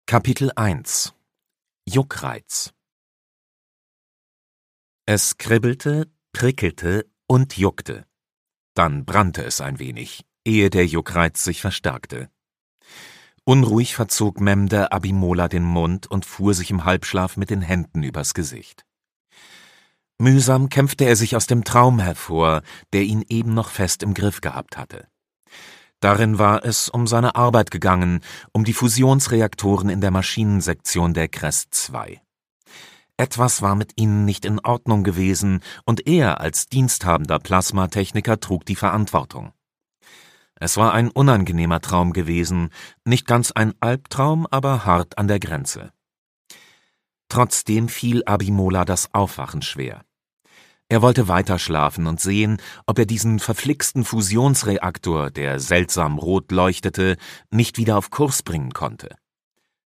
Kapitel 1 Juckreiz. Es kribbelte, prickelte und juckte. Dann brannte es ein wenig, ehe der Juckreiz sich verstärkte. Unruhig verzog Memde Abimoola den Mund und fuhr sich im Halbschlaf mit den Händen übers Gesicht. Mühsam kämpfte er sich aus dem Traum hervor, der ihn eben noch fest im Griff gehabt hatte. Darin war es um seine Arbeit gegangen, um die Fusionsreaktoren in der Maschinensektion der Crest II. Etwas war mit ihnen nicht in Ordnung gewesen, und er als diensthabender Plasmatechniker trug die Verantwortung. Es war ein unangenehmer Traum gewesen, nicht ganz ein Albtraum, aber hart an der Grenze. Trotzdem fiel Abimoola das Aufwachen schwer. Er wollte weiterschlafen und sehen, ob er diesen verflixten Fusionsreaktor, der seltsam rot leuchtete, nicht wieder auf Kurs bringen konnte.